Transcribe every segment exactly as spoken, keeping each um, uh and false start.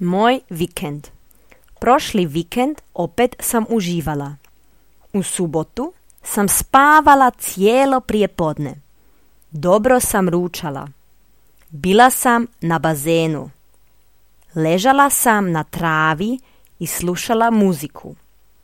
Moj vikend. Prošli vikend opet sam uživala. U subotu sam spavala cijelo prijepodne. Dobro sam ručala. Bila sam na bazenu. Ležala sam na travi i slušala muziku.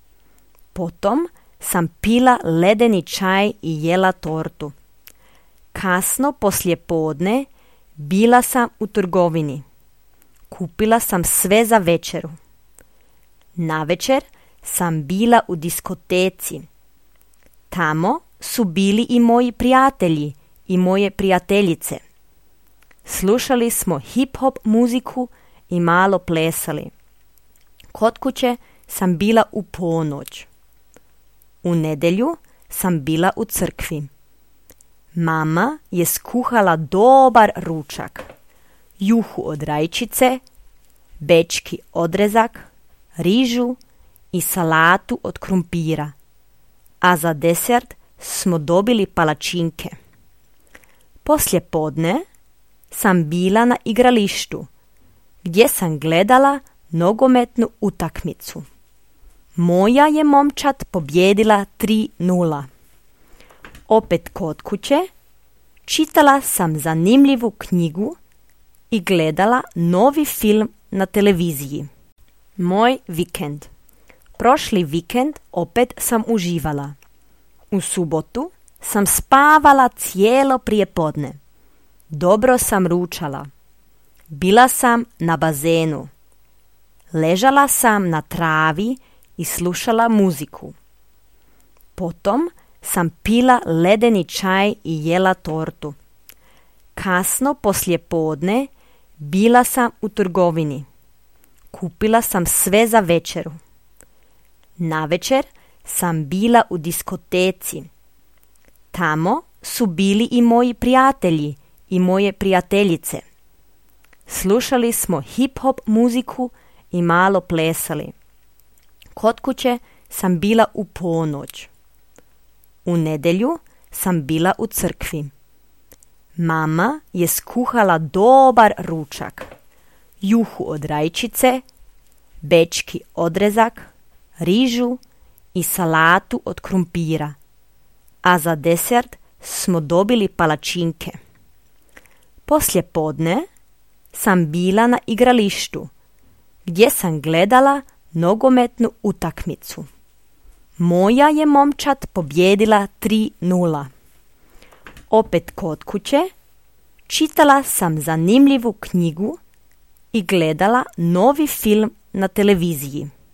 Potom sam pila ledeni čaj i jela tortu. Kasno poslijepodne bila sam u trgovini. Kupila sam sve za večeru. Navečer sam bila u diskoteci. Tamo su bili i moji prijatelji i moje prijateljice. Slušali smo hip-hop muziku i malo plesali. Kod kuće sam bila u ponoć. U nedjelju sam bila u crkvi. Mama je skuhala dobar ručak. Juhu od rajčice, bečki odrezak, rižu i salatu od krumpira. A za desert smo dobili palačinke. Poslije podne sam bila na igralištu, gdje sam gledala nogometnu utakmicu. Moja je momčad pobjedila tri nula. Opet kod kuće čitala sam zanimljivu knjigu i gledala novi film na televiziji. Moj vikend. Prošli vikend opet sam uživala. U subotu sam spavala cijelo prijepodne. Dobro sam ručala. Bila sam na bazenu. Ležala sam na travi i slušala muziku. Potom sam pila ledeni čaj i jela tortu. Kasno poslijepodne bila sam u trgovini. Kupila sam sve za večeru. Navečer sam bila u diskoteci. Tamo su bili i moji prijatelji i moje prijateljice. Slušali smo hip-hop muziku i malo plesali. Kod kuće sam bila u ponoć. U nedjelju sam bila u crkvi. Mama je skuhala dobar ručak. Juhu od rajčice, bečki odrezak, rižu i salatu od krumpira. A za desert smo dobili palačinke. Poslije podne sam bila na igralištu, gdje sam gledala nogometnu utakmicu. Moja je momčad pobjedila tri nula. Opet kod kuće čitala sam zanimljivu knjigu i gledala novi film na televiziji.